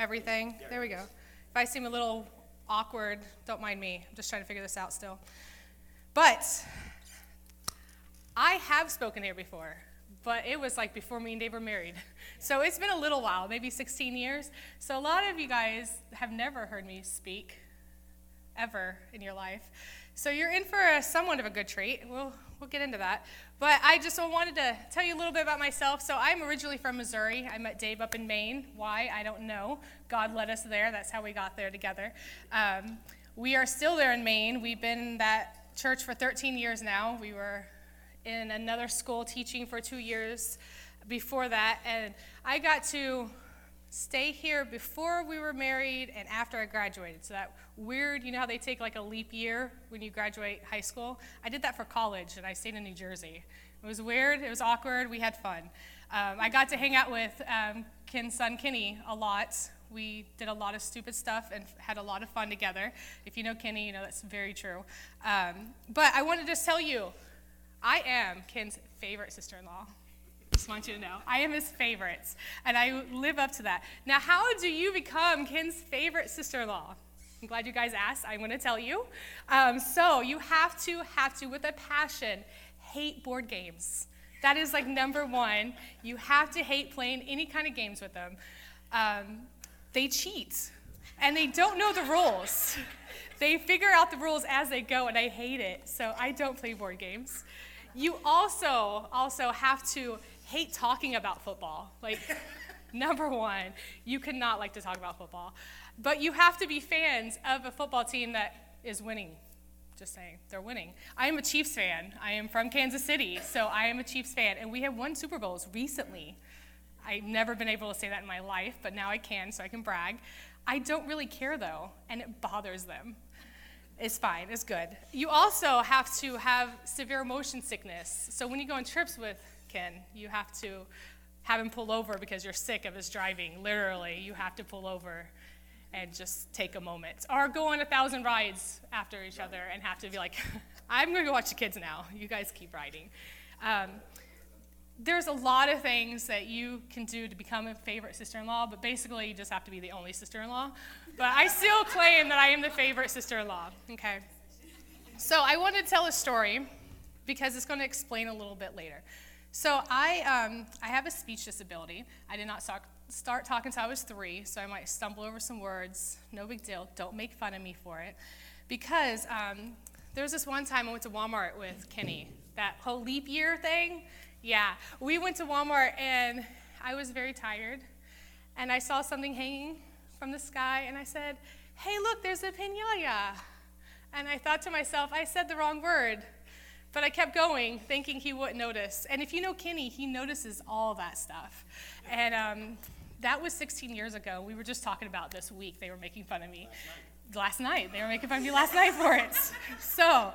everything? There we go. If I seem a little awkward, don't mind me. I'm just trying to figure this out still. But I have spoken here before, but it was like before me and Dave were married. So it's been a little while, maybe 16 years. So a lot of you guys have never heard me speak ever in your life. So you're in for somewhat of a good treat. We'll get into that. But I just wanted to tell you a little bit about myself. So I'm originally from Missouri. I met Dave up in Maine. Why? I don't know. God led us there. That's how we got there together. We are still there in Maine. We've been in that church for 13 years now. We were in another school teaching for 2 years before that. And I got to stay here before we were married and after I graduated. So that weird, you know how they take like a leap year when you graduate high school? I did that for college, and I stayed in New Jersey. It was weird. It was awkward. We had fun. I got to hang out with Ken's son, Kenny, a lot. We did a lot of stupid stuff and had a lot of fun together. If you know Kenny, you know that's very true. But I want to just tell you, I am Ken's favorite sister-in-law. Just want you to know. I am his favorites, and I live up to that. Now, how do you become Ken's favorite sister-in-law? I'm glad you guys asked. I'm going to tell you. So you have to, with a passion, hate board games. That is like number one. You have to hate playing any kind of games with them. They cheat, and they don't know the rules. They figure out the rules as they go, and I hate it. So I don't play board games. You also have to hate talking about football. Like, number one, you cannot like to talk about football. But you have to be fans of a football team that is winning. Just saying, they're winning. I am a Chiefs fan. I am from Kansas City, so I am a Chiefs fan. And we have won Super Bowls recently. I've never been able to say that in my life, but now I can, so I can brag. I don't really care, though, and it bothers them. It's fine. It's good. You also have to have severe motion sickness. So when you go on trips with Ken, you have to have him pull over because you're sick of his driving. Literally, you have to pull over and just take a moment. Or go on 1,000 rides after each other and have to be like, I'm going to go watch the kids now. You guys keep riding. There's a lot of things that you can do to become a favorite sister-in-law, but basically you just have to be the only sister-in-law. But I still claim that I am the favorite sister-in-law, okay? So I want to tell a story because it's going to explain a little bit later. So I have a speech disability. I did not start talking until I was 3, so I might stumble over some words. No big deal. Don't make fun of me for it. Because there was this one time I went to Walmart with Kenny. That whole leap year thing, yeah. We went to Walmart, and I was very tired. And I saw something hanging from the sky, and I said, hey, look, there's a piñata. And I thought to myself, I said the wrong word. But I kept going, thinking he wouldn't notice. And if you know Kenny, he notices all that stuff. And that was 16 years ago. We were just talking about this week. They were making fun of me. Last night. They were making fun of me last night for it. So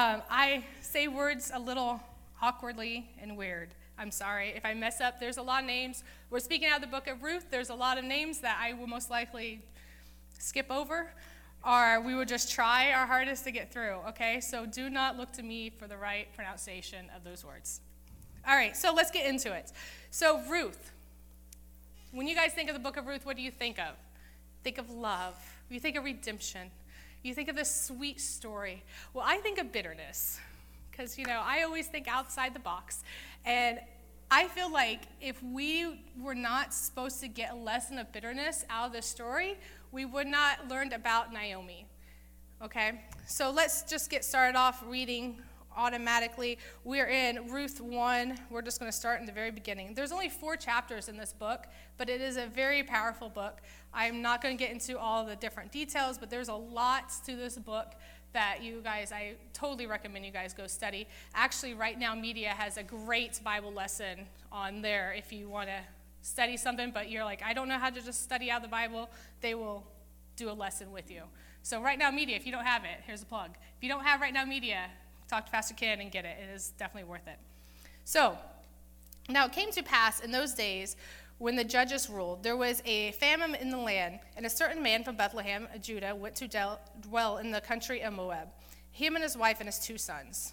I say words a little awkwardly and weird. I'm sorry. If I mess up, there's a lot of names. We're speaking out of the book of Ruth. There's a lot of names that I will most likely skip over, or we will just try our hardest to get through, okay? So do not look to me for the right pronunciation of those words. All right, so let's get into it. So Ruth, when you guys think of the book of Ruth, what do you think of? Think of love. You think of redemption. You think of this sweet story. Well, I think of bitterness because, I always think outside the box. And I feel like if we were not supposed to get a lesson of bitterness out of this story, we would not learn about Naomi, okay? So let's just get started off reading automatically. We're in Ruth 1. We're just going to start in the very beginning. There's only 4 chapters in this book, but it is a very powerful book. I'm not going to get into all the different details, but there's a lot to this book that you guys, I totally recommend you guys go study. Actually, Right Now Media has a great Bible lesson on there if you want to study something, but you're like, I don't know how to just study out the Bible. They will do a lesson with you. So Right Now Media, if you don't have it, here's a plug. If you don't have Right Now Media, talk to Pastor Ken and get it. It is definitely worth it. So, now it came to pass in those days when the judges ruled, there was a famine in the land, and a certain man from Bethlehem, Judah, went to dwell in the country of Moab, him and his wife and his 2 sons.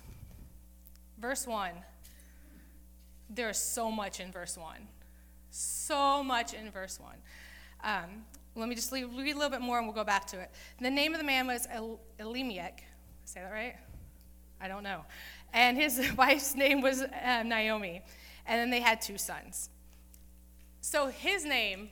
Verse 1. There is so much in verse 1. So much in verse 1. Let me just read a little bit more and we'll go back to it. The name of the man was Elimelech. Say that right? I don't know. And his wife's name was Naomi. And then they had 2 sons. So his name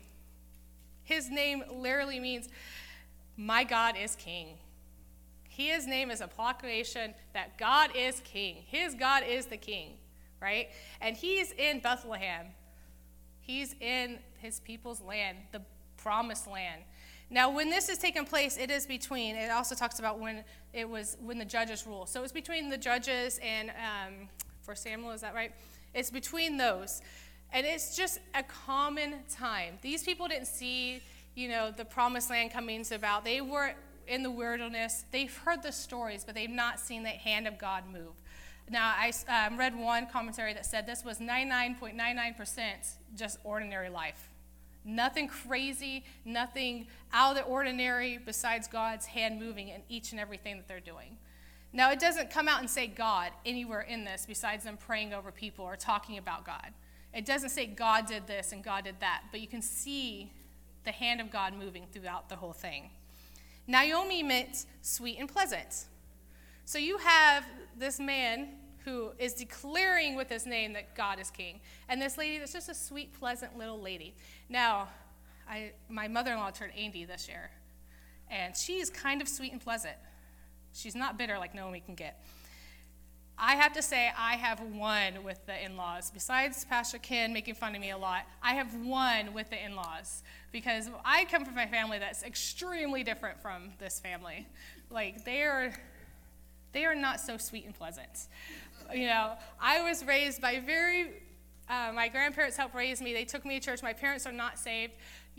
literally means, my God is king. His name is a proclamation that God is king. His God is the king, right? And he's in Bethlehem. He's in his people's land, the promised land. Now, when this is taking place, it also talks about when the judges rule. So it's between the judges and, for Samuel, is that right? It's between those. And it's just a common time. These people didn't see, the promised land coming about. They were in the wilderness. They've heard the stories, but they've not seen the hand of God move. Now, I read one commentary that said this was 99.99% just ordinary life. Nothing crazy, nothing out of the ordinary besides God's hand moving in each and everything that they're doing. Now, it doesn't come out and say God anywhere in this besides them praying over people or talking about God. It doesn't say God did this and God did that, but you can see the hand of God moving throughout the whole thing. Naomi meant sweet and pleasant. So you have this man who is declaring with his name that God is king. And this lady that's just a sweet, pleasant little lady. Now, my mother-in-law turned 80 this year. And she's kind of sweet and pleasant. She's not bitter like Naomi can get. I have to say I have won with the in-laws. Besides Pastor Ken making fun of me a lot, I have won with the in-laws. Because I come from a family that's extremely different from this family. Like, they are not so sweet and pleasant. I was raised by my grandparents helped raise me. They took me to church. My parents are not saved.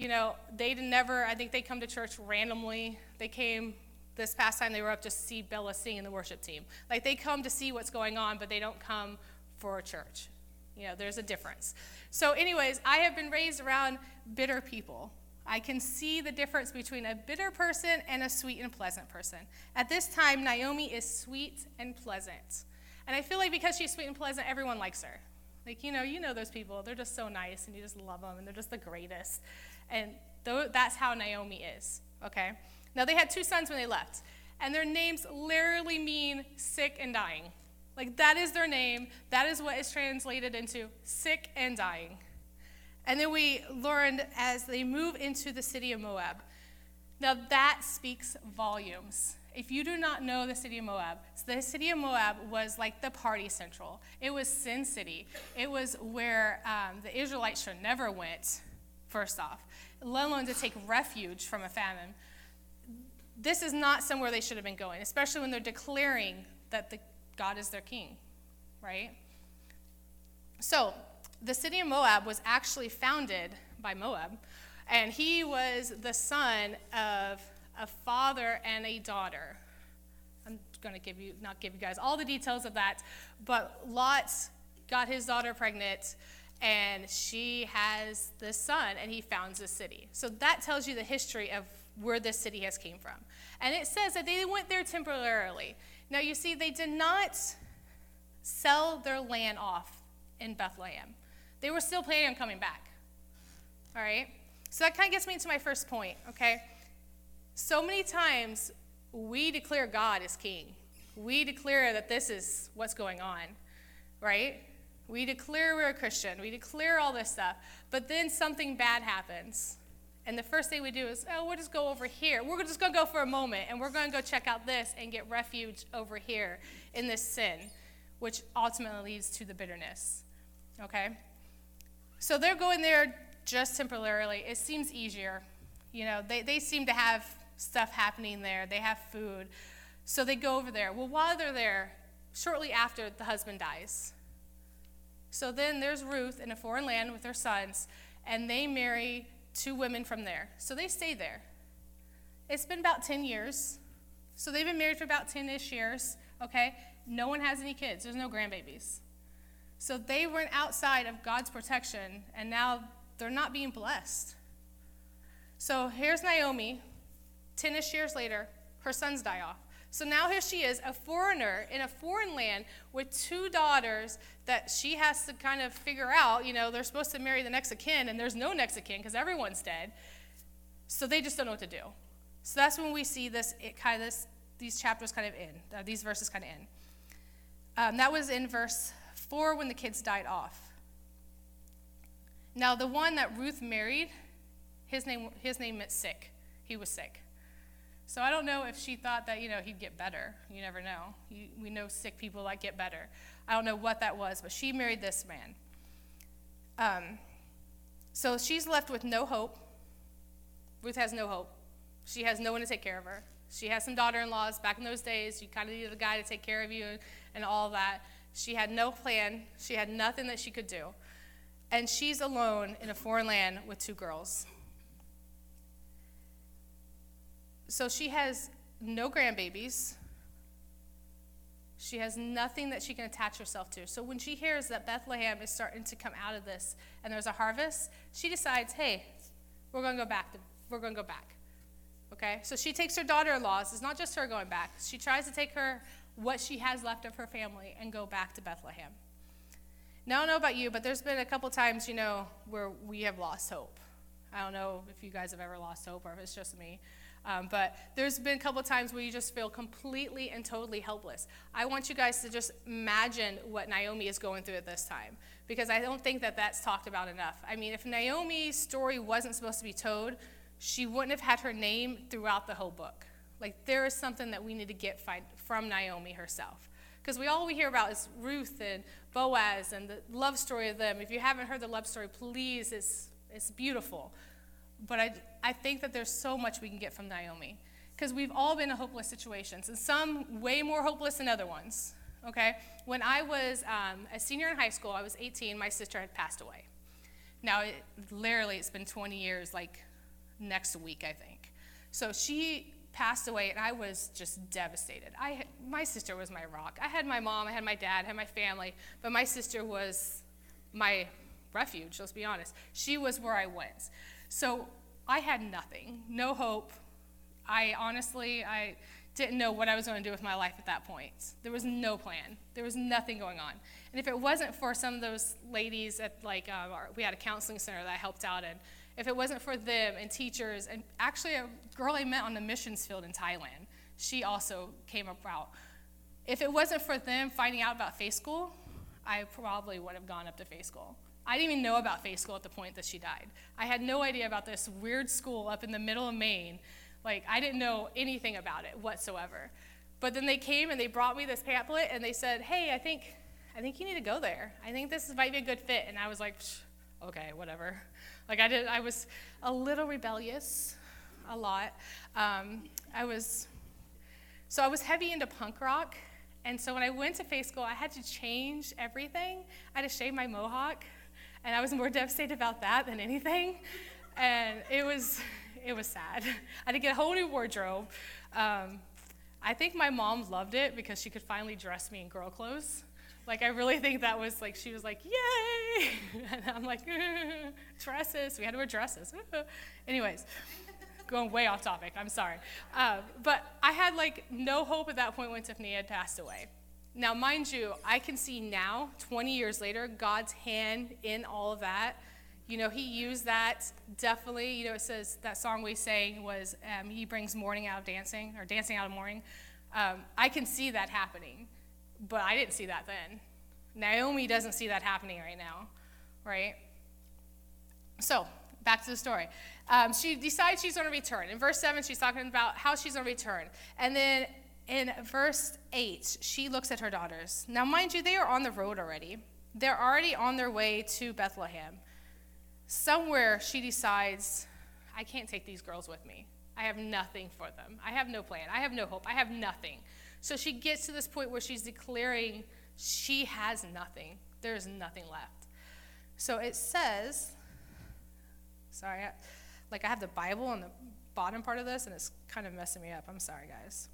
I think they come to church randomly. They came this past time, they were up to see Bella sing in the worship team. Like, they come to see what's going on, but they don't come for a church. There's a difference. So anyways, I have been raised around bitter people. I can see the difference between a bitter person and a sweet and pleasant person. At this time, Naomi is sweet and pleasant. And I feel like because she's sweet and pleasant, everyone likes her. Like, those people. They're just so nice, and you just love them, and they're just the greatest. And that's how Naomi is, okay? Now, they had 2 sons when they left, and their names literally mean sick and dying. Like, that is their name. That is what is translated into sick and dying. And then we learned as they move into the city of Moab. Now, that speaks volumes. If you do not know the city of Moab, the city of Moab was like the party central. It was Sin City. It was where the Israelites should never went, first off, let alone to take refuge from a famine. This is not somewhere they should have been going, especially when they're declaring that God is their king, right? So, the city of Moab was actually founded by Moab, and he was the son of a father and a daughter. I'm going to not give you guys all the details of that, but Lot got his daughter pregnant, and she has this son, and he founds the city. So that tells you the history of where this city has came from. And it says that they went there temporarily. Now, you see, they did not sell their land off in Bethlehem. They were still planning on coming back, all right? So that kind of gets me into my first point, okay? So many times we declare God as king. We declare that this is what's going on, right? We declare we're a Christian. We declare all this stuff. But then something bad happens. And the first thing we do is, we'll just go over here. We're just going to go for a moment, and we're going to go check out this and get refuge over here in this sin, which ultimately leads to the bitterness, okay? So they're going there just temporarily. It seems easier. They seem to have stuff happening there. They have food. So they go over there. Well, while they're there, shortly after, the husband dies. So then there's Ruth in a foreign land with her sons, and they marry 2 women from there. So they stay there. It's been about 10 years. So they've been married for about 10-ish years, okay? No one has any kids. There's no grandbabies. So they went outside of God's protection, and now they're not being blessed. So here's Naomi, 10-ish years later, her sons die off. So now here she is, a foreigner in a foreign land with 2 daughters that she has to kind of figure out. They're supposed to marry the next of kin, and there's no next of kin because everyone's dead. So they just don't know what to do. So that's when we see these chapters kind of end, these verses kind of end. That was in verse 4 when the kids died off. Now, the one that Ruth married, his name meant sick. He was sick. So I don't know if she thought that, he'd get better. You never know. We know sick people that get better. I don't know what that was, but she married this man. So she's left with no hope. Ruth has no hope. She has no one to take care of her. She has some daughter-in-laws. Back in those days, you kind of needed a guy to take care of you and all that. She had no plan. She had nothing that she could do. And she's alone in a foreign land with 2 girls. So she has no grandbabies. She has nothing that she can attach herself to. So when she hears that Bethlehem is starting to come out of this and there's a harvest, she decides, hey, we're going to go back. Okay? So she takes her daughter-in-laws. It's not just her going back. She tries to take what she has left of her family and go back to Bethlehem. Now, I don't know about you, but there's been a couple times, where we have lost hope. I don't know if you guys have ever lost hope or if it's just me. But there's been a couple times where you just feel completely and totally helpless. I want you guys to just imagine what Naomi is going through at this time, because I don't think that that's talked about enough. I mean, if Naomi's story wasn't supposed to be told, she wouldn't have had her name throughout the whole book. Like, there is something that we need to get from Naomi herself. Because all we hear about is Ruth and Boaz and the love story of them. If you haven't heard the love story, please, it's beautiful. But I think that there's so much we can get from Naomi. Because we've all been in hopeless situations, and some way more hopeless than other ones. Okay? When I was a senior in high school, I was 18, my sister had passed away. Now, it's been 20 years, like next week, I think. So she passed away, and I was just devastated. My sister was my rock. I had my mom, I had my dad, I had my family, but my sister was my refuge, let's be honest. She was where I went. So I had nothing, no hope. I didn't know what I was going to do with my life at that point. There was no plan. There was nothing going on. And if it wasn't for some of those ladies at we had a counseling center that I helped out in, if it wasn't for them and teachers, and actually a girl I met on the missions field in Thailand, she also came about. If it wasn't for them finding out about Faith School, I probably would have gone up to Faith School. I didn't even know about Faith School at the point that she died. I had no idea about this weird school up in the middle of Maine. I didn't know anything about it whatsoever. But then they came and they brought me this pamphlet and they said, hey, I think you need to go there. I think this might be a good fit. And I was like, okay, whatever. I was a little rebellious, a lot. I was heavy into punk rock, and so when I went to Faith School, I had to change everything. I had to shave my mohawk, and I was more devastated about that than anything, and it was sad. I had to get a whole new wardrobe. I think my mom loved it because she could finally dress me in girl clothes. I really think that was she was like, yay! And I'm like, dresses. We had to wear dresses. Anyways, going way off topic. I'm sorry. But I had no hope at that point when Tiffany had passed away. Now, mind you, I can see now, 20 years later, God's hand in all of that. He used that definitely. It says that song we sang was, he brings mourning out of dancing, or dancing out of mourning. I can see that happening. But I didn't see that then. Naomi doesn't see that happening right now, right? So, back to the story. She decides she's going to return. In verse 7, she's talking about how she's going to return. And then in verse 8, she looks at her daughters. Now, mind you, they are on the road already. They're already on their way to Bethlehem. Somewhere she decides, I can't take these girls with me. I have nothing for them. I have no plan. I have no hope. I have nothing. So she gets to this point where she's declaring she has nothing. There's nothing left. So it says, sorry, I have the Bible on the bottom part of this, and it's kind of messing me up. I'm sorry, guys.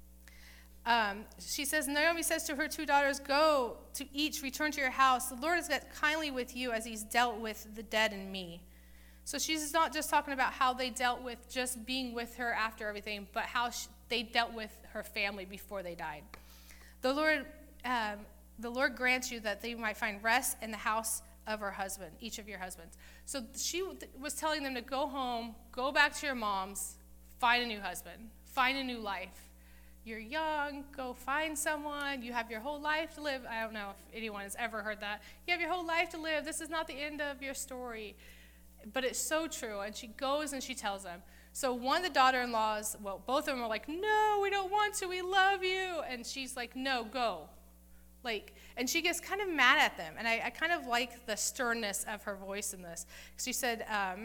She says, Naomi says to her 2 daughters, go to each, return to your house. The Lord has dealt kindly with you as he's dealt with the dead and me. So she's not just talking about how they dealt with just being with her after everything, but how they dealt with her family before they died. The Lord grants you that they might find rest in the house of her husband, each of your husbands. So she was telling them to go home, go back to your moms, find a new husband, find a new life. You're young, go find someone. You have your whole life to live. I don't know if anyone has ever heard that. You have your whole life to live. This is not the end of your story. But it's so true. And she goes and she tells them. So one of the daughter-in-laws, well, both of them are like, no, we don't want to. We love you. And she's like, no, go. And she gets kind of mad at them. And I kind of like the sternness of her voice in this. She said,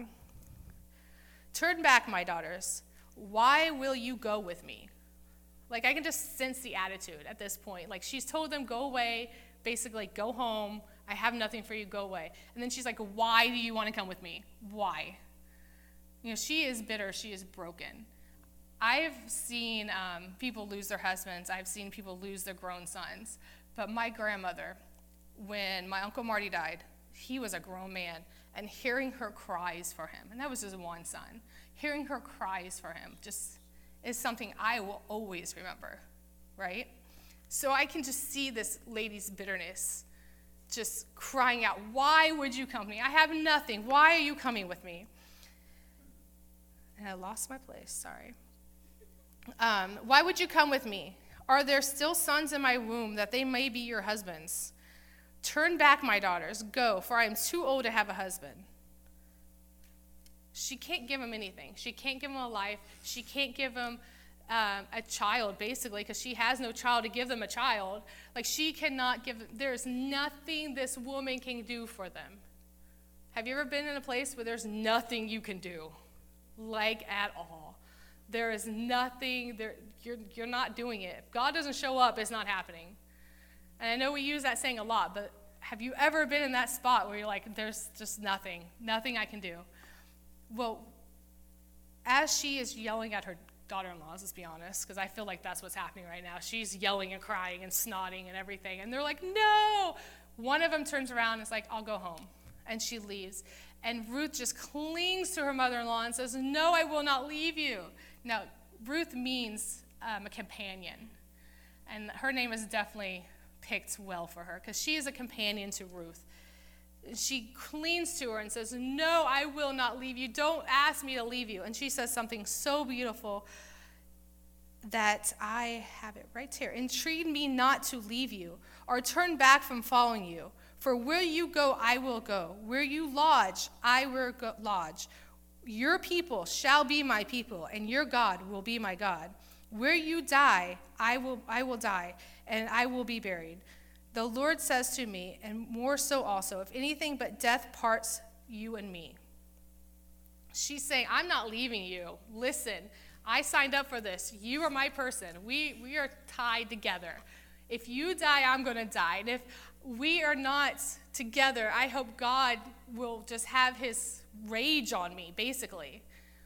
turn back, my daughters. Why will you go with me? I can just sense the attitude at this point. She's told them, go away, basically, go home. I have nothing for you, go away. And then she's like, why do you want to come with me? Why? She is bitter. She is broken. I've seen people lose their husbands. I've seen people lose their grown sons. But my grandmother, when my Uncle Marty died, he was a grown man. And hearing her cries for him, and that was just one son, hearing her cries for him just is something I will always remember, right? So I can just see this lady's bitterness just crying out, why would you come with me? I have nothing. Why are you coming with me? And I lost my place, sorry. Why would you come with me? Are there still sons in my womb that they may be your husbands? Turn back, my daughters, go, for I am too old to have a husband. She can't give him anything. She can't give him a life. She can't give him a child, basically, because she has no child to give them a child. She cannot give them. There's nothing this woman can do for them. Have you ever been in a place where there's nothing you can do? At all. There is nothing. You're not doing it. If God doesn't show up, it's not happening. And I know we use that saying a lot, but have you ever been in that spot where you're like, there's just nothing I can do? Well, as she is yelling at her daughter-in-laws, let's be honest, because I feel like that's what's happening right now. She's yelling and crying and snotting and everything, and they're like, no! One of them turns around and is like, I'll go home. And she leaves. And Ruth just clings to her mother-in-law and says, no, I will not leave you. Now, Ruth means a companion, and her name is definitely picked well for her, because she is a companion to Ruth. She clings to her and says, no, I will not leave you. Don't ask me to leave you. And she says something so beautiful that I have it right here. Entreat me not to leave you or turn back from following you. For where you go, I will go. Where you lodge, I will lodge. Your people shall be my people, and your God will be my God. Where you die, I will die, and I will be buried. The Lord says to me, and more so also, if anything but death parts you and me. She's saying, I'm not leaving you. Listen, I signed up for this. You are my person. We are tied together. If you die, I'm going to die. And if we are not together, I hope God will just have his rage on me, basically.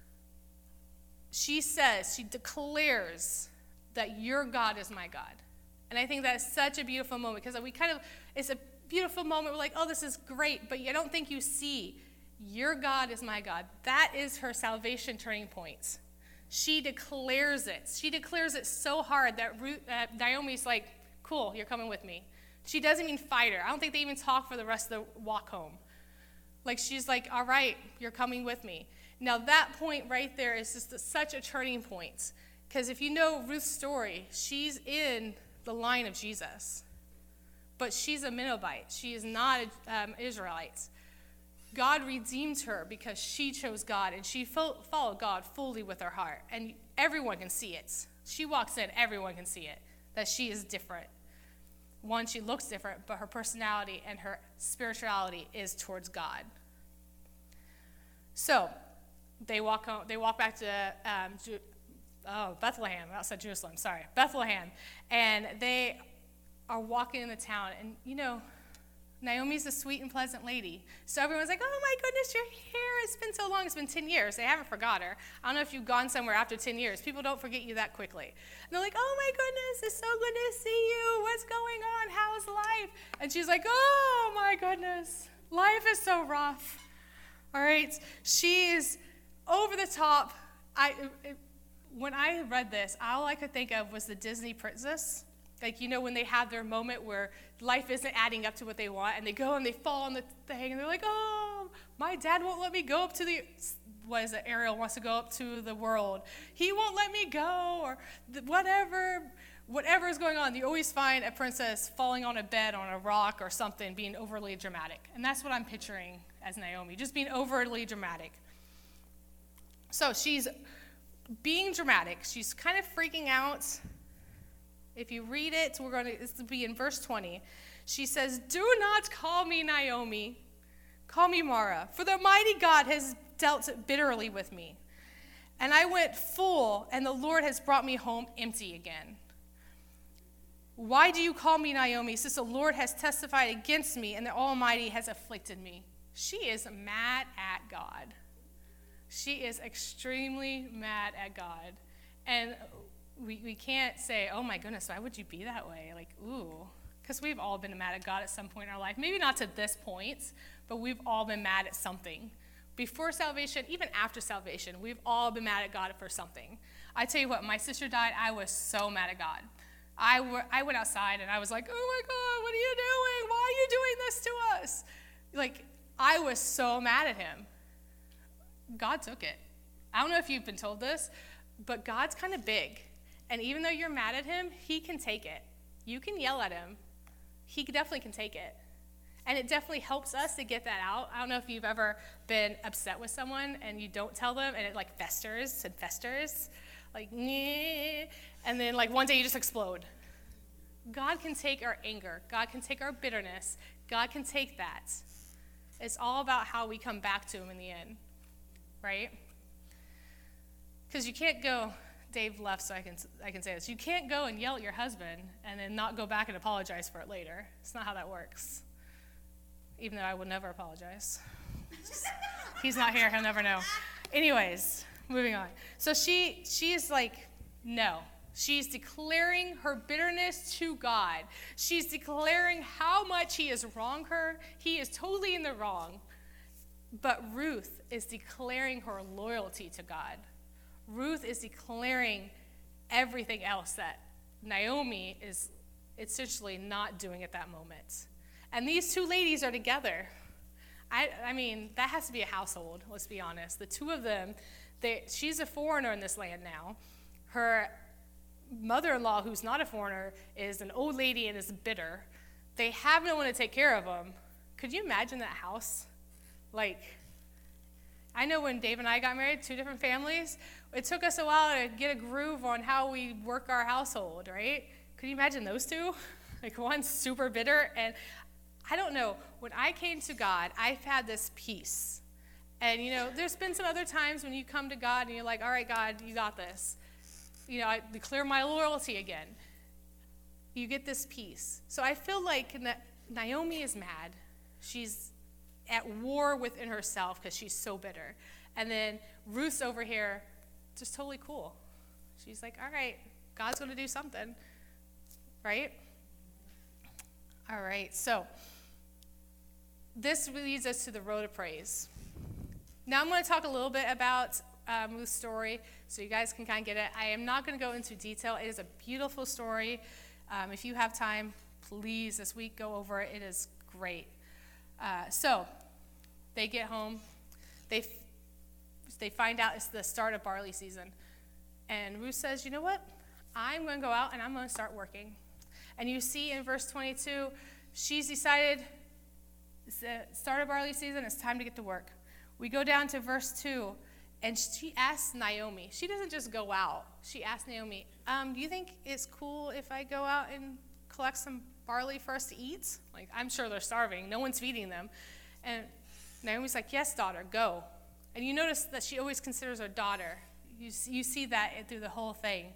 She declares that your God is my God. And I think that's such a beautiful moment, because it's a beautiful moment. We're like, oh, this is great, but I don't think you see, your God is my God. That is her salvation turning point. She declares it. She declares it so hard that Naomi's like, cool, you're coming with me. She doesn't even fight her. I don't think they even talk for the rest of the walk home. She's like, all right, you're coming with me. Now that point right there is just such a turning point, because if you know Ruth's story, she's in the line of Jesus, but she's a Menobite. She is not an Israelite. God redeemed her because she chose God, and she followed God fully with her heart, and everyone can see it. She walks in, everyone can see it, that she is different. One, she looks different, but her personality and her spirituality is towards God. So they walk home. They walk back to Bethlehem, outside Jerusalem, Bethlehem. And they are walking in the town. And, Naomi's a sweet and pleasant lady. So everyone's like, oh, my goodness, you're here. It's been so long. It's been 10 years. They haven't forgot her. I don't know if you've gone somewhere after 10 years. People don't forget you that quickly. And they're like, oh, my goodness, it's so good to see you. What's going on? How's life? And she's like, oh, my goodness. Life is so rough. All right? She is over the top. When I read this, all I could think of was the Disney princess. Like, when they have their moment where life isn't adding up to what they want, and they go and they fall on the thing, and they're like, oh, my dad won't let me go up to Ariel wants to go up to the world. He won't let me go, or whatever is going on. You always find a princess falling on a bed, on a rock or something, being overly dramatic. And that's what I'm picturing as Naomi, just being overly dramatic. So she's being dramatic. She's kind of freaking out. If you read it, this will be in verse 20. She says, "Do not call me Naomi. Call me Mara, for the mighty God has dealt bitterly with me. And I went full, and the Lord has brought me home empty again. Why do you call me Naomi, since the Lord has testified against me, and the Almighty has afflicted me?" She is mad at God. She is extremely mad at God. And we can't say, oh my goodness, why would you be that way? Like, ooh, because we've all been mad at God at some point in our life. Maybe not to this point, but we've all been mad at something. Before salvation, even after salvation, we've all been mad at God for something. I tell you what, my sister died, I was so mad at God. I went outside and I was like, oh my God, what are you doing? Why are you doing this to us? Like, I was so mad at him. God took it. I don't know if you've been told this, but God's kind of big. And even though you're mad at him, he can take it. You can yell at him. He definitely can take it. And it definitely helps us to get that out. I don't know if you've ever been upset with someone and you don't tell them, and it like festers and festers. Like, nyeh. And then like one day you just explode. God can take our anger. God can take our bitterness. God can take that. It's all about how we come back to him in the end, right? Because you can't go, Dave left so I can say this. You can't go and yell at your husband and then not go back and apologize for it later. It's not how that works. Even though I would never apologize. He's not here, he'll never know. Anyways, moving on. So she is like, no. She's declaring her bitterness to God. She's declaring how much he has wronged her. He is totally in the wrong. But Ruth is declaring her loyalty to God. Ruth is declaring everything else that Naomi is essentially not doing at that moment. And these two ladies are together. I mean, that has to be a household, let's be honest. The two of them, she's a foreigner in this land now. Her mother-in-law, who's not a foreigner, is an old lady and is bitter. They have no one to take care of them. Could you imagine that house? Like, I know when Dave and I got married, two different families, it took us a while to get a groove on how we work our household, right? Could you imagine those two? Like, one's super bitter, and I don't know. When I came to God, I've had this peace. And, there's been some other times when you come to God and you're like, all right, God, you got this. I declare my loyalty again. You get this peace. So I feel like Naomi is mad. She's at war within herself because she's so bitter. And then Ruth's over here just totally cool. She's like, all right, God's going to do something, right? All right, so this leads us to the road of praise. Now I'm going to talk a little bit about Ruth's story so you guys can kind of get it. I am not going to go into detail. It is a beautiful story. If you have time, please this week go over it. It is great. So they get home. They find out it's the start of barley season. And Ruth says, you know what? I'm going to go out and I'm going to start working. And you see in verse 22, she's decided it's the start of barley season. It's time to get to work. We go down to verse 2, and she asks Naomi. She doesn't just go out. She asks Naomi, do you think it's cool if I go out and collect some barley for us to eat? Like, I'm sure they're starving. No one's feeding them. And Naomi's like, yes, daughter, go. And you notice that she always considers her daughter. You see that through the whole thing.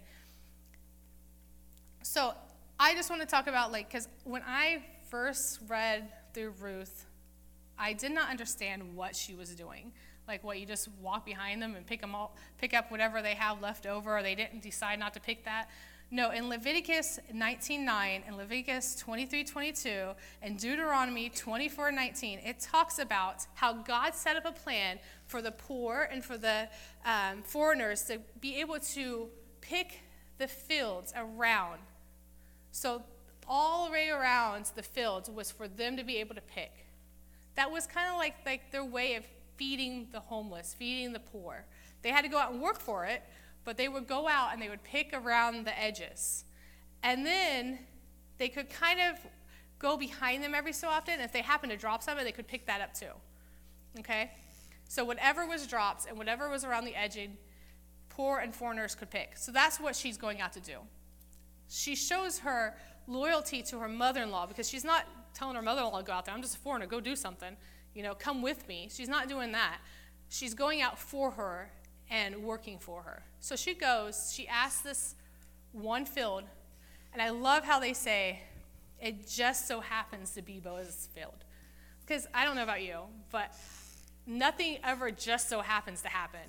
So I just want to talk about, because when I first read through Ruth, I did not understand what she was doing. Like, what, you just walk behind them and pick up whatever they have left over, or they didn't decide not to pick that. No, in Leviticus 19:9 and Leviticus 23:22 and Deuteronomy 24:19, it talks about how God set up a plan for the poor and for the foreigners to be able to pick the fields around So all the way around the fields was for them to be able to pick. That was kind of like their way of feeding the homeless, feeding the poor. They had to go out and work for it, but they would go out and they would pick around the edges. And then they could kind of go behind them every so often. If they happened to drop something, they could pick that up too. Okay? So whatever was dropped and whatever was around the edging, poor and foreigners could pick. So that's what she's going out to do. She shows her loyalty to her mother-in-law because she's not telling her mother-in-law to go out there. I'm just a foreigner. Go do something. Come with me. She's not doing that. She's going out for her and working for her. So she goes. She asks this one field, and I love how they say, it just so happens to be Boaz's field. Because I don't know about you, but nothing ever just so happens to happen.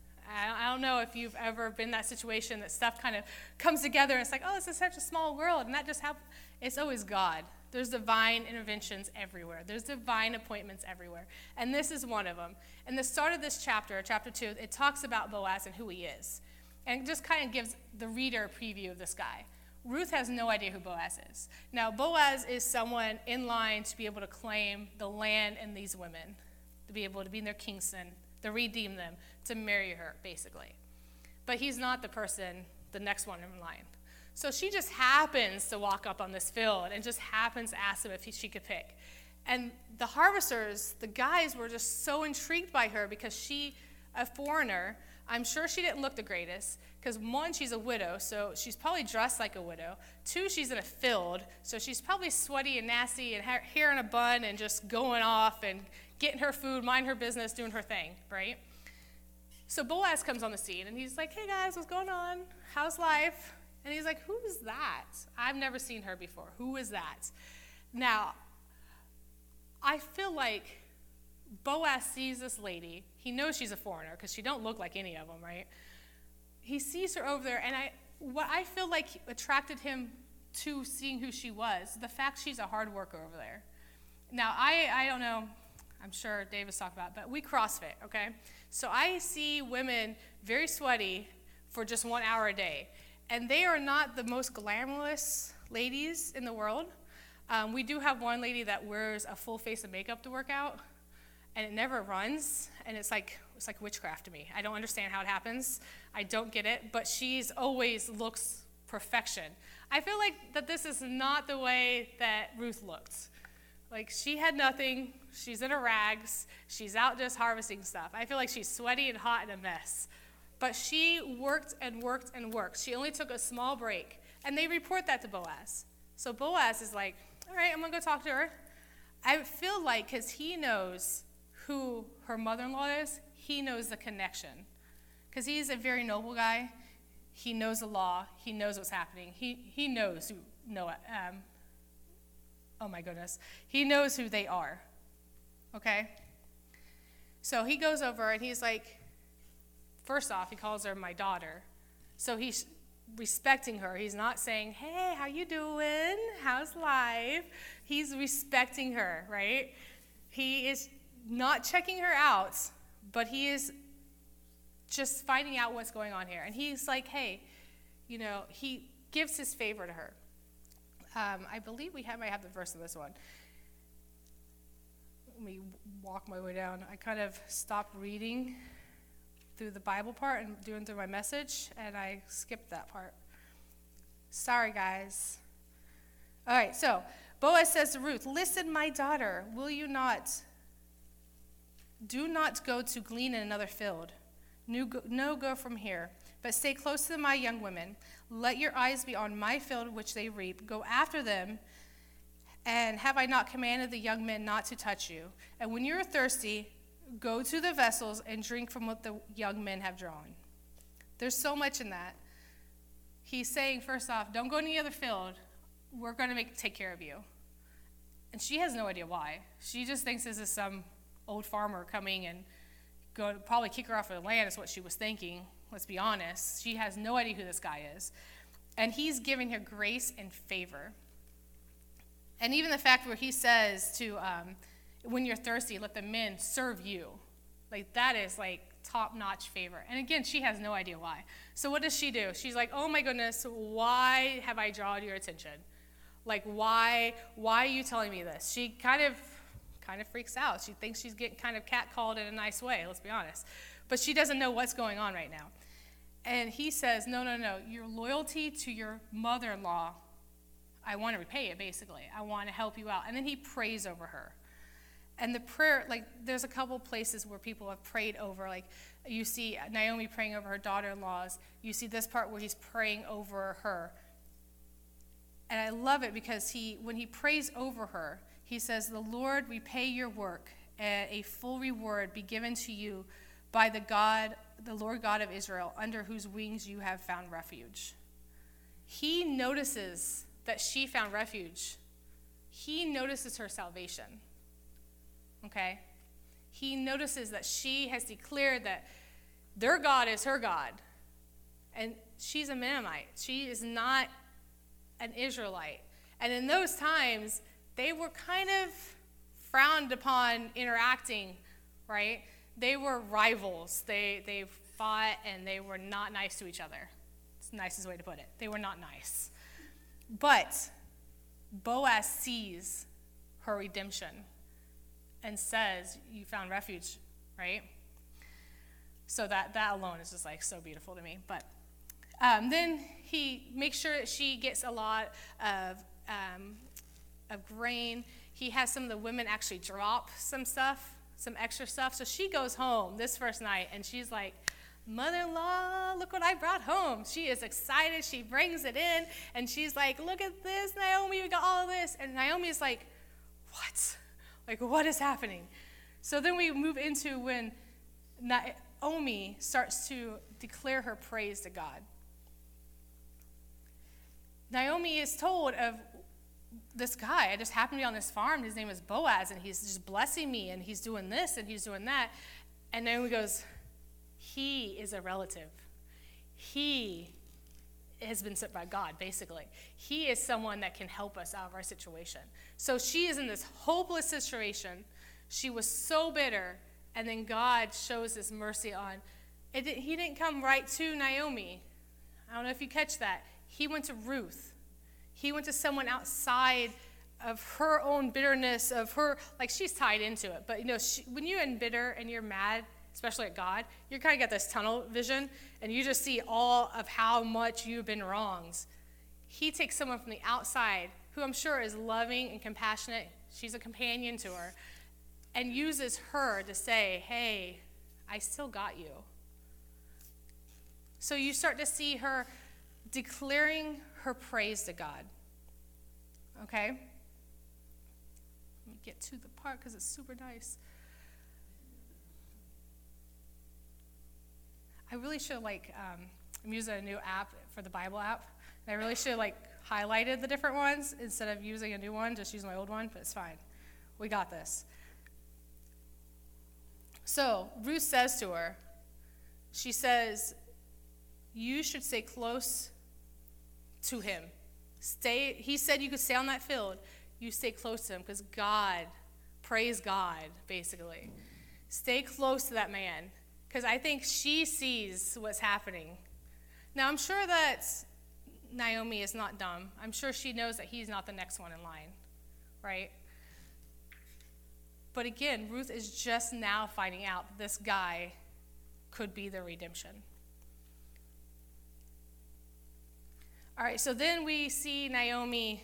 I don't know if you've ever been in that situation that stuff kind of comes together and it's like, oh, this is such a small world, and that just happens. It's always God. There's divine interventions everywhere. There's divine appointments everywhere. And this is one of them. In the start of this chapter, chapter 2, it talks about Boaz and who he is. And it just kind of gives the reader a preview of this guy. Ruth has no idea who Boaz is. Now, Boaz is someone in line to be able to claim the land and these women, to be able to be in their king's son, to redeem them, to marry her, basically. But he's not the person, the next one in line. So she just happens to walk up on this field and just happens to ask him if she could pick. And the harvesters, the guys, were just so intrigued by her because she, a foreigner, I'm sure she didn't look the greatest because, one, she's a widow, so she's probably dressed like a widow. Two, she's in a field, so she's probably sweaty and nasty and hair in a bun and just going off and getting her food, mind her business, doing her thing, right? So Boaz comes on the scene, and he's like, hey, guys, what's going on? How's life? And he's like, who is that? I've never seen her before. Who is that? Now, I feel like Boaz sees this lady. He knows she's a foreigner because she don't look like any of them, right? He sees her over there, and what I feel like attracted him to seeing who she was, the fact she's a hard worker over there. Now, I don't know, I'm sure David's talked about it, but we CrossFit, okay? So I see women very sweaty for just 1 hour a day, and they are not the most glamorous ladies in the world. We do have one lady that wears a full face of makeup to work out, and it never runs, and it's like witchcraft to me. I don't understand how it happens. I don't get it, but she's always looks perfection. I feel like that this is not the way that Ruth looked. Like, she had nothing. She's in her rags. She's out just harvesting stuff. I feel like she's sweaty and hot and a mess. But she worked and worked and worked. She only took a small break, and they report that to Boaz. So Boaz is like, all right, I'm going to go talk to her. I feel like because he knows who her mother-in-law is, he knows the connection. Because he's a very noble guy. He knows the law. He knows what's happening. He knows who Noah. Oh my goodness. He knows who they are. Okay? So he goes over and he's like, first off, he calls her my daughter. So he's respecting her. He's not saying, hey, how you doing? How's life? He's respecting her, right? He is not checking her out, but he is just finding out what's going on here. And he's like, hey, he gives his favor to her. I believe we might have the verse of this one. Let me walk my way down. I kind of stopped reading through the Bible part and doing through my message, and I skipped that part. Sorry, guys. All right, so Boaz says to Ruth, listen, my daughter, do not go to glean in another field. No, go from here, but stay close to my young women. Let your eyes be on my field which they reap. Go after them, and have I not commanded the young men not to touch you? And when you're thirsty, go to the vessels and drink from what the young men have drawn. There's so much in that. He's saying, first off, don't go to any other field. We're going to take care of you. And she has no idea why. She just thinks this is some old farmer coming and going to probably kick her off of the land is what she was thinking. Let's be honest. She has no idea who this guy is. And he's giving her grace and favor. And even the fact where he says to, when you're thirsty, let the men serve you. Like, that is like top-notch favorite. And again, she has no idea why. So what does she do? She's like, oh my goodness, why have I drawn your attention? Like, why are you telling me this? She kind of freaks out. She thinks she's getting kind of catcalled in a nice way, let's be honest. But she doesn't know what's going on right now. And he says, no, your loyalty to your mother-in-law, I want to repay it, basically. I want to help you out. And then he prays over her. And the prayer, like, there's a couple places where people have prayed over, like, you see Naomi praying over her daughter-in-laws. You see this part where he's praying over her. And I love it because when he prays over her, he says, the Lord repay your work, and a full reward be given to you by the Lord God of Israel, under whose wings you have found refuge. He notices that she found refuge. He notices her salvation. Okay? He notices that she has declared that their God is her God. And she's a Mennonite. She is not an Israelite. And in those times, they were kind of frowned upon interacting, right? They were rivals. They fought and they were not nice to each other. It's the nicest way to put it. They were not nice. But Boaz sees her redemption and says, you found refuge, right? So that alone is just like so beautiful to me. But then he makes sure that she gets a lot of grain. He has some of the women actually drop some stuff, some extra stuff. So she goes home this first night, and she's like, mother-in-law, look what I brought home. She is excited. She brings it in, and she's like, look at this, Naomi, we got all of this. And Naomi's like, what? Like, what is happening? So then we move into when Naomi starts to declare her praise to God. Naomi is told of this guy. I just happened to be on this farm. His name is Boaz, and he's just blessing me, and he's doing this, and he's doing that. And Naomi goes, he is a relative. He has been sent by God, basically. He is someone that can help us out of our situation. So she is in this hopeless situation. She was so bitter, and then God shows his mercy on. He didn't come right to Naomi. I don't know if you catch that. He went to Ruth. He went to someone outside of her own bitterness, of her, like she's tied into it. But when you're bitter and you're mad, especially at God, you kind of get this tunnel vision, and you just see all of how much you've been wronged. He takes someone from the outside, who I'm sure is loving and compassionate, she's a companion to her, and uses her to say, hey, I still got you. So you start to see her declaring her praise to God. Okay? Let me get to the part because it's super nice. I really should I'm using a new app for the Bible app. And I really should highlighted the different ones instead of using a new one, just use my old one, but it's fine. We got this. So Ruth says to her, she says, you should stay close to him. He said you could stay on that field. You stay close to him because God, praise God, basically. Stay close to that man. Because I think she sees what's happening. Now, I'm sure that Naomi is not dumb. I'm sure she knows that he's not the next one in line, right? But again, Ruth is just now finding out that this guy could be the redemption. All right, so then we see Naomi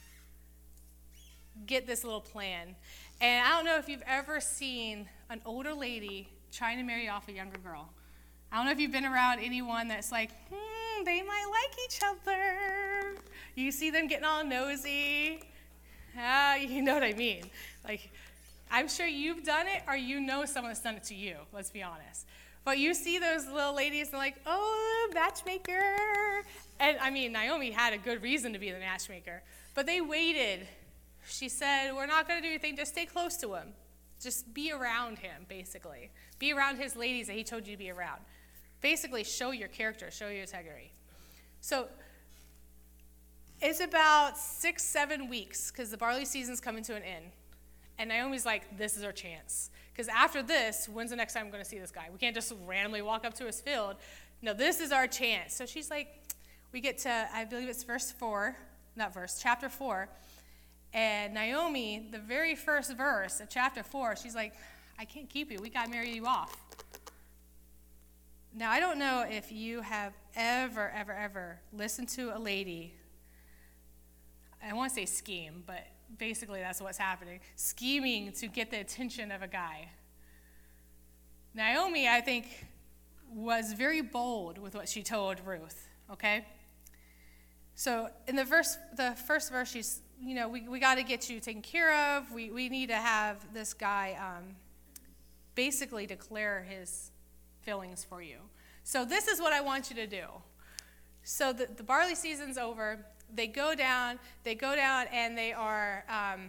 get this little plan. And I don't know if you've ever seen an older lady trying to marry off a younger girl. I don't know if you've been around anyone that's like, they might like each other. You see them getting all nosy. You know what I mean. I'm sure you've done it or you know someone that's done it to you, let's be honest. But you see those little ladies and like, oh, matchmaker. And I mean, Naomi had a good reason to be the matchmaker. But they waited. She said, we're not going to do anything, just stay close to him. Just be around him, basically. Be around his ladies that he told you to be around. Basically, show your character, show your integrity. So it's about 6-7 weeks, because the barley season's coming to an end. And Naomi's like, this is our chance. Because after this, when's the next time I'm going to see this guy? We can't just randomly walk up to his field. No, this is our chance. So she's like, we get to, I believe it's chapter 4. And Naomi, the very first verse of chapter 4, she's like, I can't keep you. We got to marry you off. Now, I don't know if you have ever listened to a lady, I want to say scheme, but basically that's what's happening, scheming to get the attention of a guy. Naomi, I think, was very bold with what she told Ruth, okay? So in the first verse, she's, we got to get you taken care of. We need to have this guy basically declare his feelings for you. So this is what I want you to do. So the barley season's over. They go down, and they are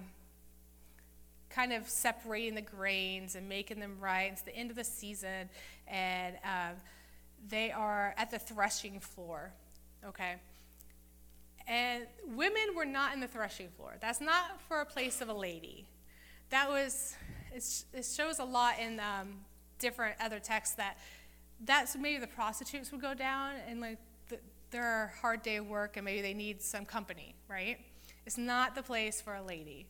kind of separating the grains and making them right. It's the end of the season, and they are at the threshing floor, okay? And women were not in the threshing floor. That's not for a place of a lady. It shows a lot in different other texts that's maybe the prostitutes would go down and like their hard day of work and maybe they need some company, right? It's not the place for a lady.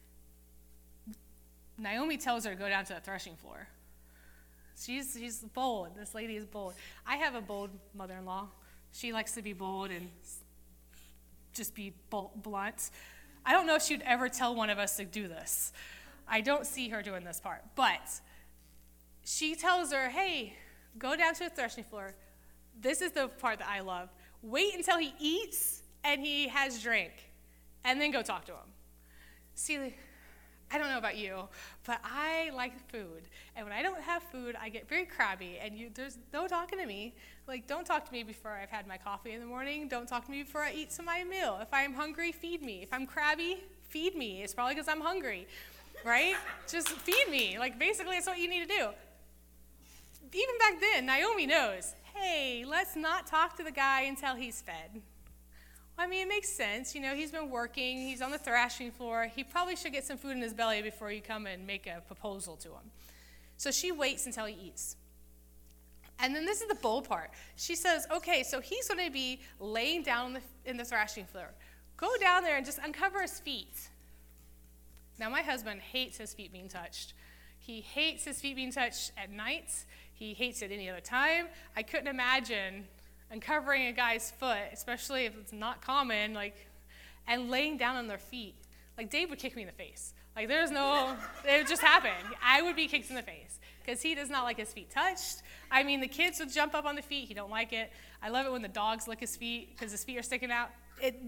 Naomi tells her to go down to the threshing floor. She's bold. This lady is bold. I have a bold mother-in-law. She likes to be bold and just be blunt. I don't know if she'd ever tell one of us to do this. I don't see her doing this part. But she tells her, hey, go down to the threshing floor. This is the part that I love. Wait until he eats and he has drink, and then go talk to him. See, I don't know about you, but I like food. And when I don't have food, I get very crabby. And there's no talking to me. Like, don't talk to me before I've had my coffee in the morning. Don't talk to me before I eat my meal. If I'm hungry, feed me. If I'm crabby, feed me. It's probably because I'm hungry, right? Just feed me. Like, basically, that's what you need to do. Even back then, Naomi knows, hey, let's not talk to the guy until he's fed. I mean, it makes sense. He's been working. He's on the threshing floor. He probably should get some food in his belly before you come and make a proposal to him. So she waits until he eats. And then this is the bold part. She says, okay, so he's going to be laying down in the threshing floor. Go down there and just uncover his feet. Now, my husband hates his feet being touched. He hates his feet being touched at night. He hates it any other time. I couldn't imagine uncovering a guy's foot, especially if it's not common, and laying down on their feet. Like, Dave would kick me in the face. Like, it would just happen. I would be kicked in the face because he does not like his feet touched. I mean, the kids would jump up on the feet. He don't like it. I love it when the dogs lick his feet because his feet are sticking out. It's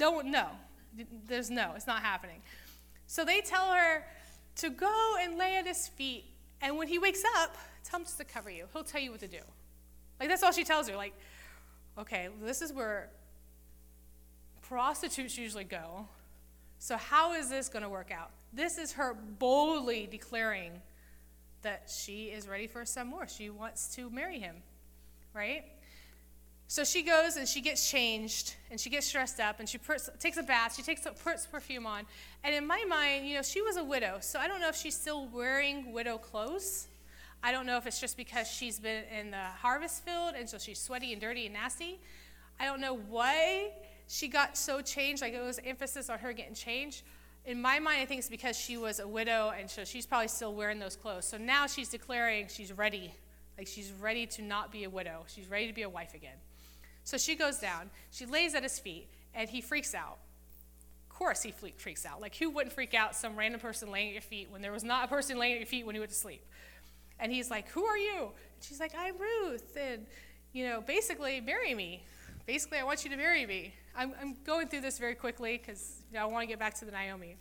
not happening. So they tell her to go and lay at his feet, and when he wakes up, tell him just to cover you. He'll tell you what to do. Like, that's all she tells her. Like, okay, this is where prostitutes usually go. So how is this going to work out? This is her boldly declaring that she is ready for some more. She wants to marry him, right? So she goes and she gets changed and she gets dressed up and she takes a bath. She puts perfume on. And in my mind, she was a widow. So I don't know if she's still wearing widow clothes. I don't know if it's just because she's been in the harvest field and so she's sweaty and dirty and nasty. I don't know why she got so changed, like it was emphasis on her getting changed. In my mind, I think it's because she was a widow and so she's probably still wearing those clothes. So now she's declaring she's ready. Like she's ready to not be a widow. She's ready to be a wife again. So she goes down, she lays at his feet, and he freaks out. Of course he freaks out. Like who wouldn't freak out some random person laying at your feet when there was not a person laying at your feet when he went to sleep? And he's like, who are you? And she's like, I'm Ruth. And, basically, marry me. Basically, I want you to marry me. I'm going through this very quickly because I want to get back to the Naomi.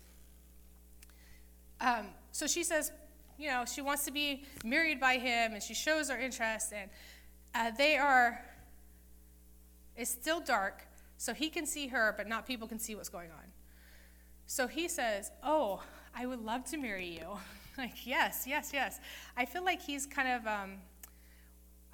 So she says, she wants to be married by him, and she shows her interest. And it's still dark, so he can see her, but not people can see what's going on. So he says, oh, I would love to marry you. Like, yes. I feel like he's kind of,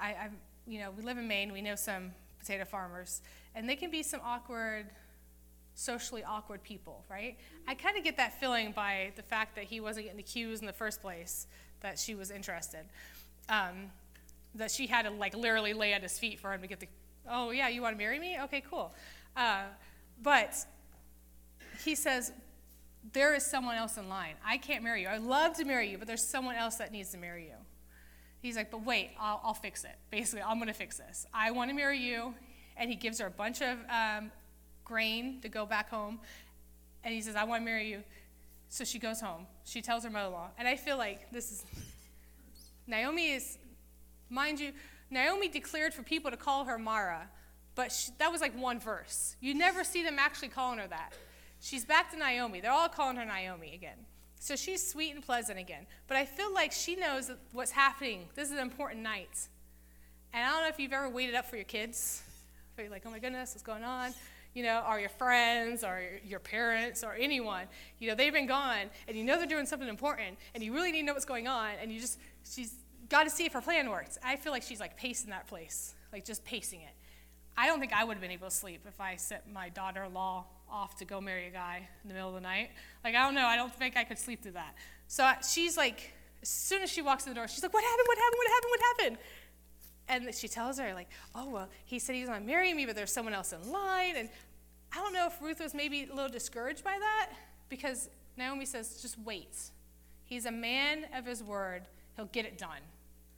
we live in Maine. We know some potato farmers, and they can be some awkward socially awkward people, right? I kind of get that feeling by the fact that he wasn't getting the cues in the first place that she was interested. That she had to like literally lay at his feet for him to get the, oh yeah, you want to marry me? Okay, cool. But he says, there is someone else in line. I can't marry you. I'd love to marry you, but there's someone else that needs to marry you. He's like, but wait, I'll fix it. Basically, I'm going to fix this. I want to marry you. And he gives her a bunch of grain to go back home. And he says, I want to marry you. So she goes home. She tells her mother-in-law. And I feel like this is, Naomi is, mind you, Naomi declared for people to call her Mara. But that was like one verse. You never see them actually calling her that. She's back to Naomi. They're all calling her Naomi again. So she's sweet and pleasant again. But I feel like she knows what's happening. This is an important night. And I don't know if you've ever waited up for your kids. You're like, oh my goodness, what's going on? You know, or your friends or your parents or anyone. You know, they've been gone and you know they're doing something important and you really need to know what's going on and she's got to see if her plan works. I feel like she's like pacing that place, like just pacing it. I don't think I would have been able to sleep if I sent my daughter-in-law off to go marry a guy in the middle of the night. Like, I don't know. I don't think I could sleep through that. So she's like, as soon as she walks in the door, she's like, what happened? And she tells her, like, oh, well, he said he was going to marry me, but there's someone else in line. And I don't know if Ruth was maybe a little discouraged by that because Naomi says, just wait. He's a man of his word. He'll get it done.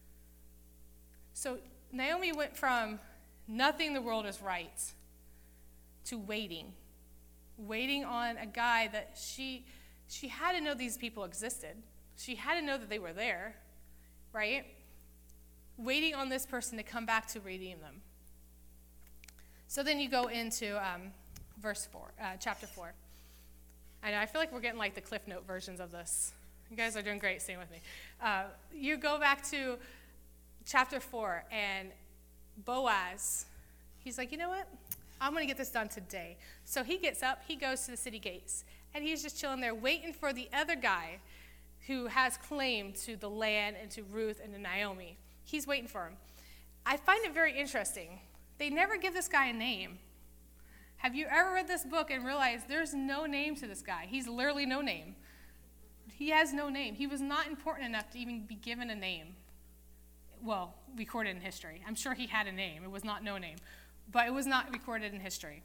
So Naomi went from nothing in the world is right to waiting on a guy that she had to know these people existed. She had to know that they were there, right? Waiting on this person to come back to redeem them. So then you go into chapter 4. I know, I feel like we're getting like the Cliff Note versions of this. You guys are doing great staying with me. You go back to chapter 4, and Boaz, he's like, you know what? I'm going to get this done today. So he gets up, he goes to the city gates, and he's just chilling there waiting for the other guy who has claim to the land and to Ruth and to Naomi. He's waiting for him. I find it very interesting. They never give this guy a name. Have you ever read this book and realized there's no name to this guy? He's literally no name. He has no name. He was not important enough to even be given a name. Well, recorded in history. I'm sure he had a name. It was not no name. But it was not recorded in history.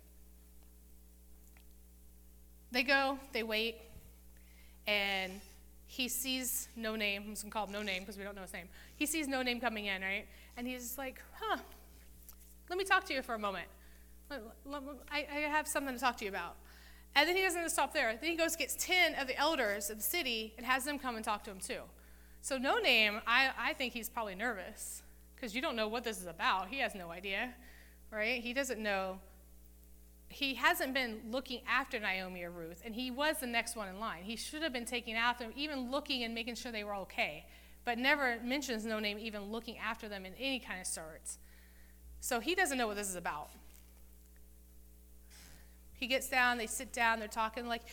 They go, they wait, and he sees No Name. I'm just going to call him No Name because we don't know his name. He sees No Name coming in, right? And he's like, let me talk to you for a moment. I have something to talk to you about. And then he doesn't just stop there. Then he goes gets 10 of the elders of the city and has them come and talk to him too. So No Name, I think he's probably nervous because you don't know what this is about. He has no idea, right? He doesn't know. He hasn't been looking after Naomi or Ruth, and he was the next one in line. He should have been taking after them, even looking and making sure they were okay, but never mentions No Name even looking after them in any kind of sorts. So he doesn't know what this is about. He gets down, they sit down, they're talking like,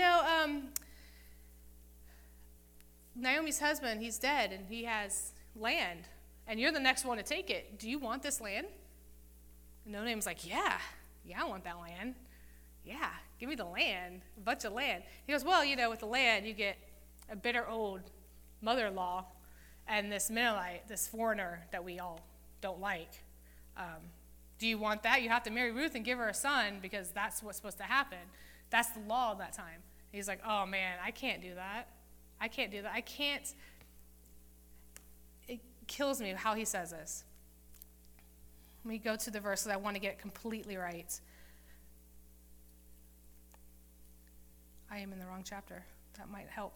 Naomi's husband, he's dead, and he has land, and you're the next one to take it. Do you want this land? And No Name's like, yeah, I want that land. Yeah, give me the land, a bunch of land. He goes, well, with the land, you get a bitter old mother-in-law and this Mennonite, this foreigner that we all don't like. Do you want that? You have to marry Ruth and give her a son because that's what's supposed to happen. That's the law of that time. He's like, oh, man, I can't do that. I can't. It kills me how he says this. Let me go to the verses I want to get completely right. I am in the wrong chapter. That might help.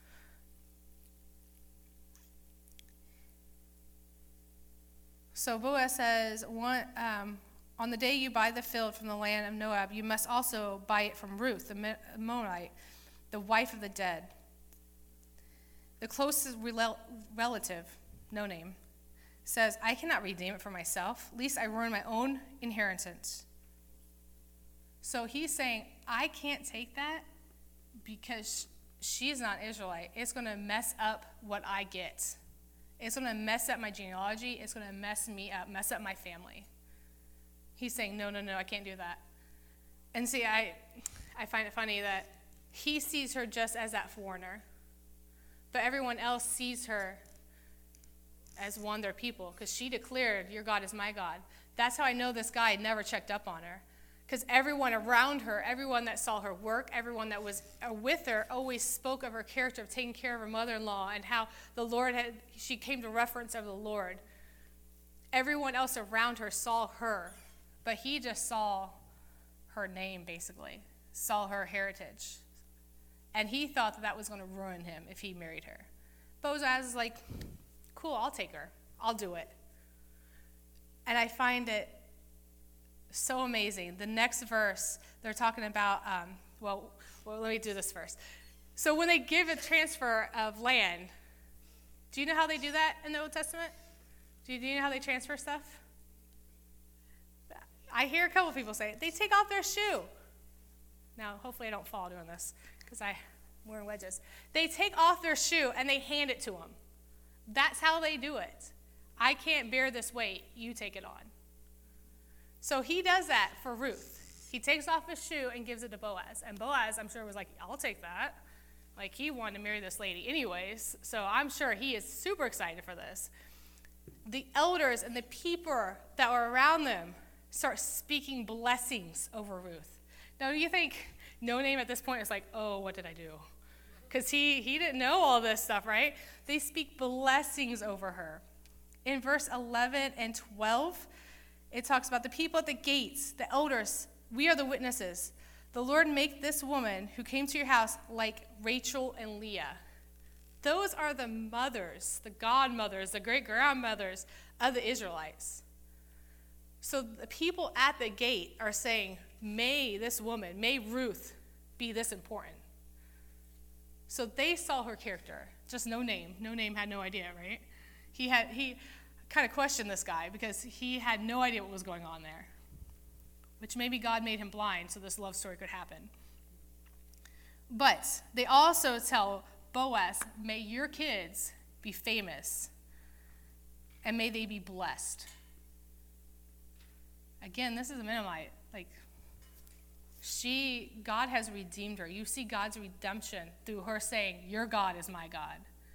So Boaz says, on the day you buy the field from the land of Moab, you must also buy it from Ruth, the Moabite, the wife of the dead. The closest relative, No Name, says, I cannot redeem it for myself, lest I ruin my own inheritance. So he's saying, I can't take that because she's not Israelite. It's going to mess up what I get. It's going to mess up my genealogy. It's going to mess me up, mess up my family. He's saying, no, I can't do that. And see, I find it funny that he sees her just as that foreigner, but everyone else sees her as one of their people, because she declared, your God is my God. That's how I know this guy never checked up on her, because everyone around her, everyone that saw her work, everyone that was with her always spoke of her character of taking care of her mother-in-law and how the Lord she came to reference of the Lord. Everyone else around her saw her, but he just saw her name, basically, saw her heritage. And he thought that was going to ruin him if he married her. Boaz is like, cool, I'll take her. I'll do it. And I find it so amazing. The next verse, they're talking about, well, let me do this first. So when they give a transfer of land, do you know how they do that in the Old Testament? Do you know how they transfer stuff? I hear a couple people say it. They take off their shoe. Now, hopefully I don't fall doing this because I'm wearing wedges. They take off their shoe and they hand it to him. That's how they do it. I can't bear this weight. You take it on. So he does that for Ruth. He takes off his shoe and gives it to Boaz. And Boaz, I'm sure, was like, I'll take that. Like, he wanted to marry this lady anyways. So I'm sure he is super excited for this. The elders and the people that were around them start speaking blessings over Ruth. Now, do you think No Name at this point is like, oh, what did I do? Because he didn't know all this stuff, right? They speak blessings over her. In verse 11 and 12, it talks about the people at the gates, the elders, we are the witnesses. The Lord make this woman who came to your house like Rachel and Leah. Those are the mothers, the godmothers, the great-grandmothers of the Israelites. So the people at the gate are saying, may this woman, may Ruth be this important. So they saw her character, just No Name. No Name had no idea, right? He kind of questioned this guy because he had no idea what was going on there, which maybe God made him blind so this love story could happen. But they also tell Boaz, may your kids be famous and may they be blessed. Again, this is a Mennonite. God has redeemed her. You see God's redemption through her saying, your God is my God.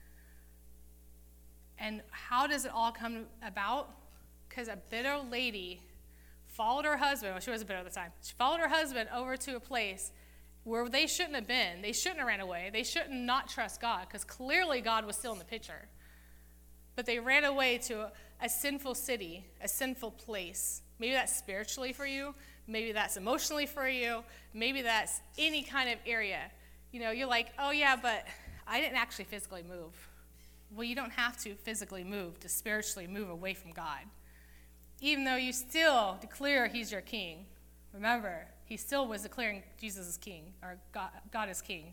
And how does it all come about? Because a bitter lady followed her husband. Well, she wasn't bitter at the time. She followed her husband over to a place where they shouldn't have been. They shouldn't have ran away. They shouldn't not trust God, because clearly God was still in the picture. But they ran away to a sinful city, a sinful place. Maybe that's spiritually for you. Maybe that's emotionally for you. Maybe that's any kind of area. You know, you're like, oh yeah, but I didn't actually physically move. Well, you don't have to physically move to spiritually move away from God. Even though you still declare he's your king. Remember, he still was declaring Jesus is king, or God is king.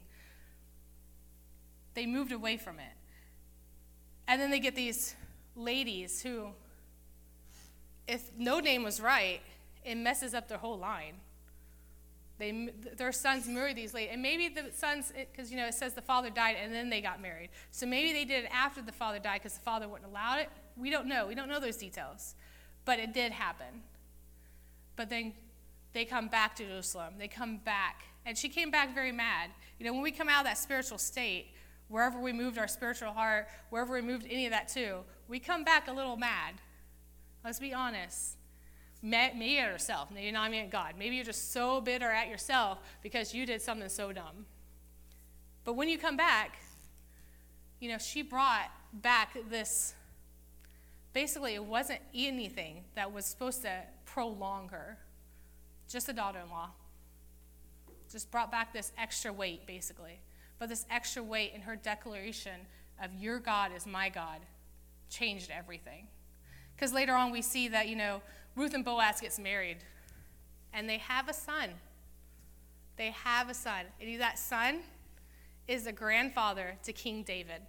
They moved away from it. And then they get these ladies who, if No Name was right, it messes up their whole line. Their sons marry these ladies. And maybe the sons, because it says the father died and then they got married. So maybe they did it after the father died because the father wouldn't allow it. We don't know. We don't know those details. But it did happen. But then they come back to Jerusalem. They come back. And she came back very mad. When we come out of that spiritual state, wherever we moved our spiritual heart, wherever we moved any of that to, we come back a little mad. Let's be honest. Maybe at yourself, maybe not at God. Maybe you're just so bitter at yourself because you did something so dumb. But when you come back, she brought back this, basically it wasn't anything that was supposed to prolong her. Just a daughter-in-law. Just brought back this extra weight, basically. But this extra weight in her declaration of your God is my God changed everything. Because later on we see that, Ruth and Boaz gets married, and they have a son. They have a son. And that son is the grandfather to King David.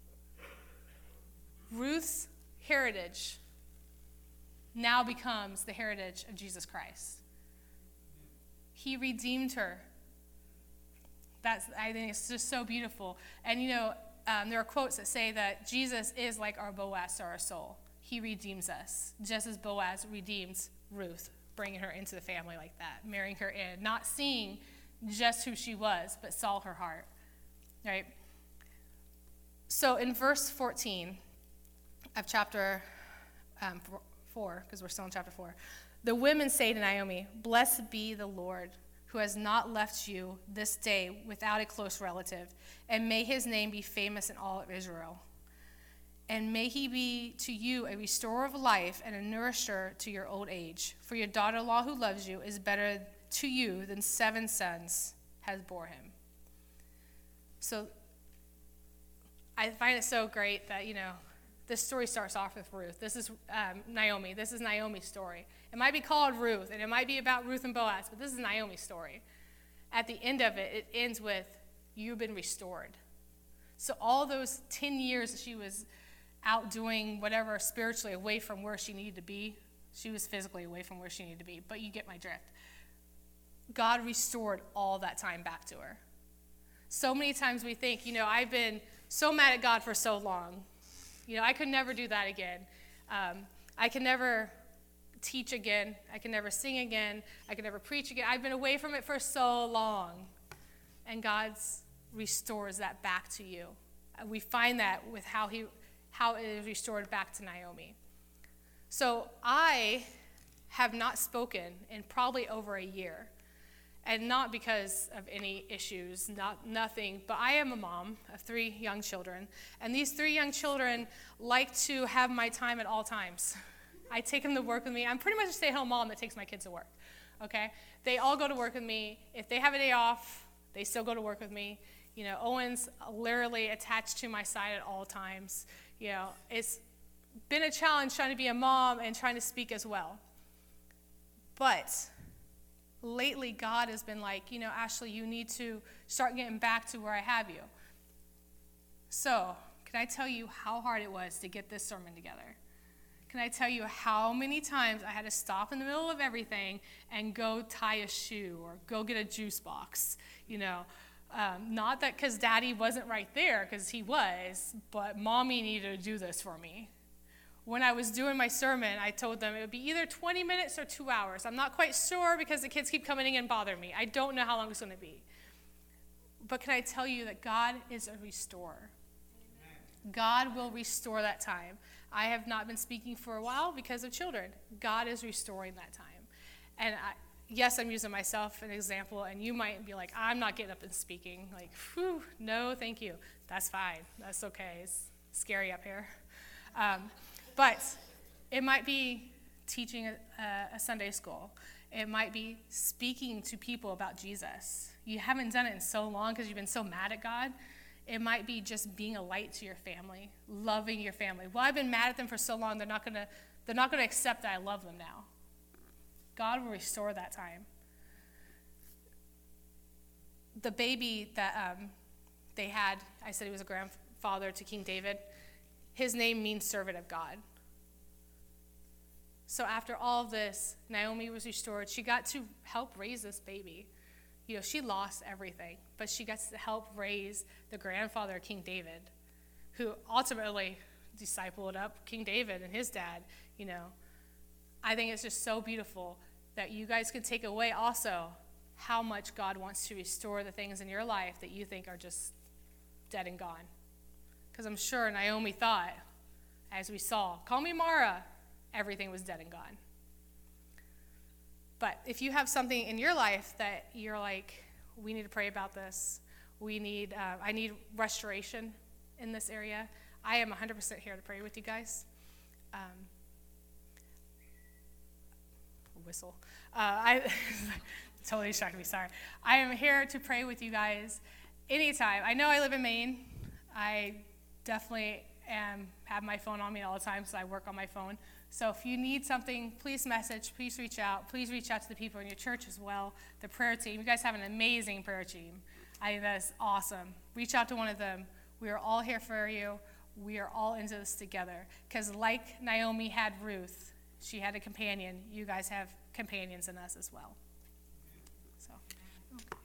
Ruth's heritage now becomes the heritage of Jesus Christ. He redeemed her. I think it's just so beautiful. And, there are quotes that say that Jesus is like our Boaz to our soul. He redeems us, just as Boaz redeems Ruth bringing her into the family like that, marrying her in, not seeing just who she was, but saw her heart, right? So in verse 14 of chapter 4, because we're still in chapter 4, the women say to Naomi, "Blessed be the Lord, who has not left you this day without a close relative, and may his name be famous in all of Israel. And may he be to you a restorer of life and a nourisher to your old age. For your daughter-in-law who loves you is better to you than 7 sons has bore him." So I find it so great that, this story starts off with Ruth. This is Naomi. This is Naomi's story. It might be called Ruth, and it might be about Ruth and Boaz, but this is Naomi's story. At the end of it, it ends with, "You've been restored." So all those 10 years that she was out doing whatever spiritually away from where she needed to be, she was physically away from where she needed to be, but you get my drift. God restored all that time back to her. So many times we think, I've been so mad at God for so long. I could never do that again. I can never teach again. I can never sing again. I can never preach again. I've been away from it for so long. And God restores that back to you. We find that with how it is restored back to Naomi. So I have not spoken in probably over a year. And not because of any issues, nothing, but I am a mom of 3 young children. And these 3 young children like to have my time at all times. I take them to work with me. I'm pretty much a stay-at-home mom that takes my kids to work, okay? They all go to work with me. If they have a day off, they still go to work with me. Owen's literally attached to my side at all times. It's been a challenge trying to be a mom and trying to speak as well. But lately, God has been like, Ashley, you need to start getting back to where I have you. So, can I tell you how hard it was to get this sermon together? Can I tell you how many times I had to stop in the middle of everything and go tie a shoe or go get a juice box? Not that because Daddy wasn't right there, because he was, but Mommy needed to do this for me. When I was doing my sermon, I told them it would be either 20 minutes or 2 hours. I'm not quite sure because the kids keep coming in and bothering me. I don't know how long it's going to be. But can I tell you that God is a restorer? Amen. God will restore that time. I have not been speaking for a while because of children. God is restoring that time. And yes, I'm using myself as an example, and you might be like, "I'm not getting up and speaking." Like, whew, no, thank you. That's fine. That's okay. It's scary up here. But it might be teaching a Sunday school. It might be speaking to people about Jesus. You haven't done it in so long because you've been so mad at God. It might be just being a light to your family, loving your family. Well, I've been mad at them for so long, they're not gonna accept that I love them now. God will restore that time. The baby that they had, I said he was a grandfather to King David. His name means servant of God. So after all of this, Naomi was restored. She got to help raise this baby. She lost everything, but she gets to help raise the grandfather of King David, who ultimately discipled up King David and his dad. I think it's just so beautiful that you guys can take away also how much God wants to restore the things in your life that you think are just dead and gone. Because I'm sure Naomi thought, as we saw, "Call me Mara," everything was dead and gone. But if you have something in your life that you're like, "We need to pray about this. I need restoration in this area," I am 100% here to pray with you guys. Whistle. I totally distracted me, sorry. I am here to pray with you guys anytime. I know I live in Maine. I definitely have my phone on me all the time, so I work on my phone. So if you need something, please message, please reach out. Please reach out to the people in your church as well, the prayer team. You guys have an amazing prayer team. I think that is awesome. Reach out to one of them. We are all here for you. We are all into this together. Because like Naomi had Ruth, she had a companion. You guys have companions in us as well. So.